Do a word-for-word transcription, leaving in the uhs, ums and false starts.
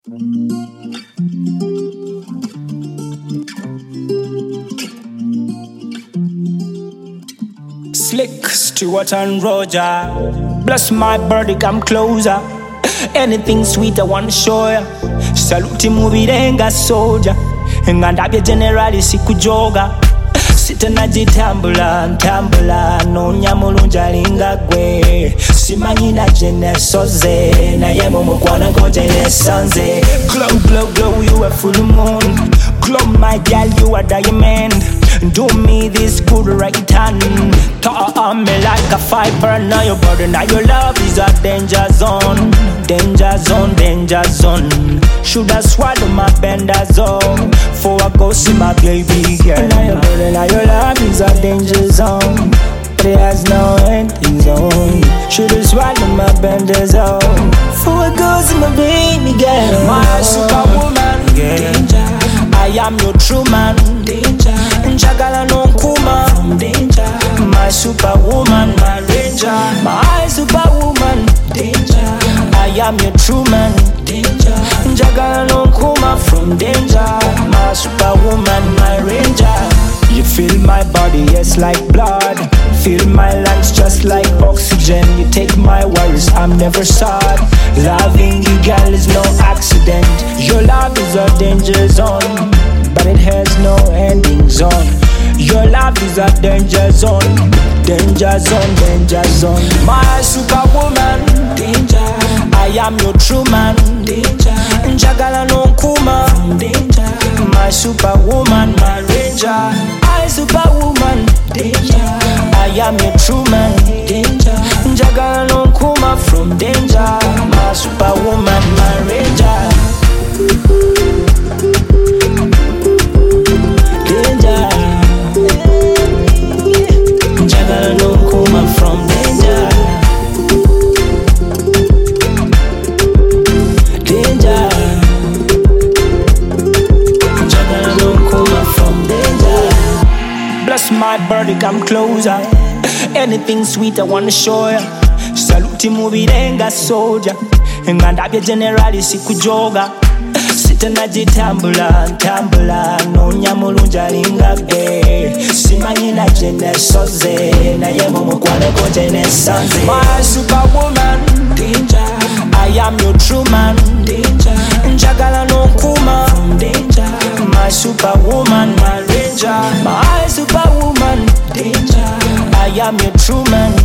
Slick, Stewart and Roger. Bless my body, come closer. Anything sweet I wanna show ya. Saluti mubirenga soldier. Ngandabye generali sikujoga. Sita najitambula, ntambula. Nonya mulungi alinga gwe. Simanyi na jene soze. Naye mumukwana koje nesanze. Glow, glow, glow, you are full moon. Glow my girl, you are diamond. Do me this good right hand. Talk on me like a fiber. Now your body, now your love is a danger zone. Danger zone, danger zone. Should I swallow my bendazole for I go see my baby girl? Now your body, now your love is a danger zone. It has no ending zone. Should I swallow my bendazole for I go see my baby girl? My superwoman, danger. I am your true man, danger. Njagala no kuma, from danger. My superwoman, my ranger. My superwoman, danger. I am your true man, danger. Njagala no kuma, from danger. My superwoman, my ranger. You feel my body, yes, like blood. Feel my lungs just like oxygen. You take my worries, I'm never sad. Loving you, girl, is no accident. Your love is a danger zone, but it has no ending zone. Your love is a danger zone. Danger zone, danger zone. My superwoman, danger. I am your true man, danger. Njagala no kuma, from danger. My superwoman, my ranger. My superwoman, danger. I am your true man, danger. Njagala no kuma, from danger. My superwoman, my ranger. Danger. Njagala no kuma, from danger. Danger. Njagala no kuma, from danger. Bless my body, come closer. Anything sweet I wanna show ya. Saluti mubirenga soldier. Ngandabye generali sikujoga. Sita najitambula, ntambula. Nonya mulungi alinga gwe. Simanyi na jene soze. Naye mumukwana koje nesanze. My superwoman, danger. I am your true man, danger. Njagala no kuma, from danger. My superwoman, my ranger. My superwoman, danger. I am your true man,